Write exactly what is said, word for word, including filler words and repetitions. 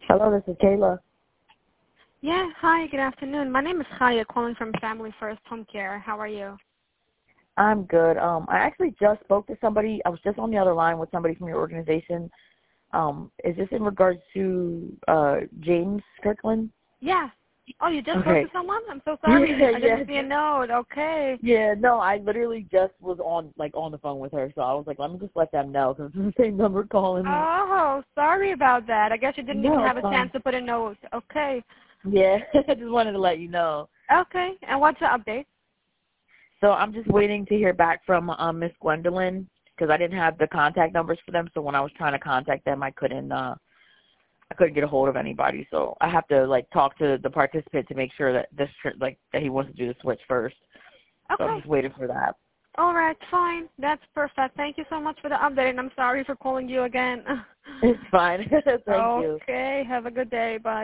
Hello, this is Kayla. Yeah, hi, good afternoon. My name is Chaya, calling from Family First Home Care. How are you? I'm good. Um, I actually just spoke to somebody. I was just on the other line with somebody from your organization. Um, is this in regards to uh, James Kirkland? Yeah. Oh, you just spoke Okay. to someone? I'm so sorry. Yeah, I yeah. didn't see a note. Okay. Yeah, no, I literally just was on like on the phone with her, so I was like, let me just let them know because it's the same number calling me. Oh, sorry about that. I guess you didn't even No, have it's a chance fine. to put a note. Okay. Yeah, I just wanted to let you know. Okay. And what's the update? So I'm just waiting to hear back from um, Miss Gwendolyn because I didn't have the contact numbers for them. So when I was trying to contact them, I couldn't. Uh, I couldn't get a hold of anybody. So I have to like talk to the participant to make sure that this tr- like that he wants to do the switch first. So I'm Okay. just waiting for that. All right, fine. That's perfect. Thank you so much for the update, and I'm sorry for calling you again. It's fine. Thank you. Okay. Have a good day. Bye.